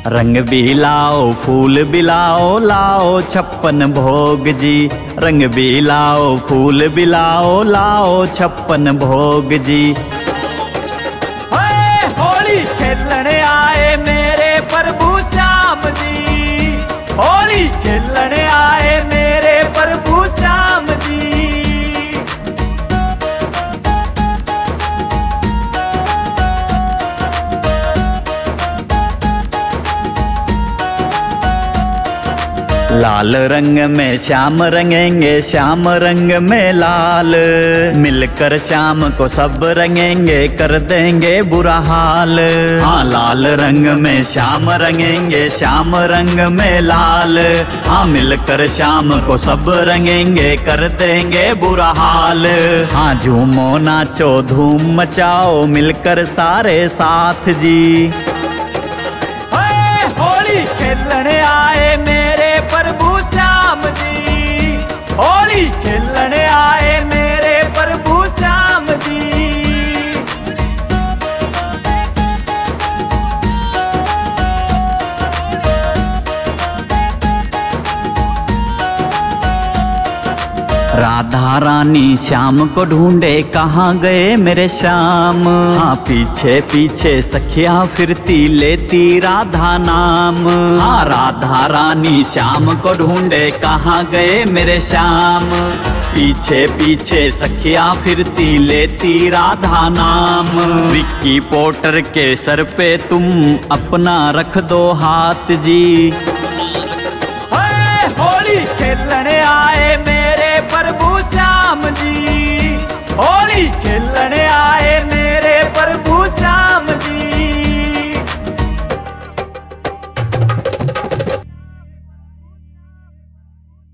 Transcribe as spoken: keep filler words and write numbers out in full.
रंग भी लाओ फूल भी लाओ, लाओ छप्पन भोग जी। रंग भी लाओ फूल भी लाओ, लाओ छप्पन भोग जी। होली खेलने आए मेरे प्रभु श्याम जी, होली खेलने आए मेरे प्रभु श्याम जी। लाल रंग में श्याम रंगेंगे, श्याम रंग में लाल, मिलकर श्याम को सब रंगेंगे, कर देंगे बुरा हाल। हाँ लाल रंग में श्याम रंगेंगे, श्याम रंग में लाल, हाँ मिलकर श्याम को सब रंगेंगे, कर देंगे बुरा हाल। हाँ झूमो नाचो धूम मचाओ, मिलकर सारे साथ जी। होली खेलने आए मेरे प्रभु श्याम जी, होली खेलने आए मेरे प्रभु श्याम जी। राधा रानी श्याम को ढूंढे, कहाँ गए मेरे श्याम। हाँ पीछे पीछे सखिया फिरती, लेती राधा नाम। हाँ राधा रानी श्याम को ढूंढे, कहाँ गए मेरे श्याम। पीछे पीछे सखिया फिरती, लेती राधा नाम। विक्की पोर्टर के सर पे तुम अपना रख दो हाथ जी।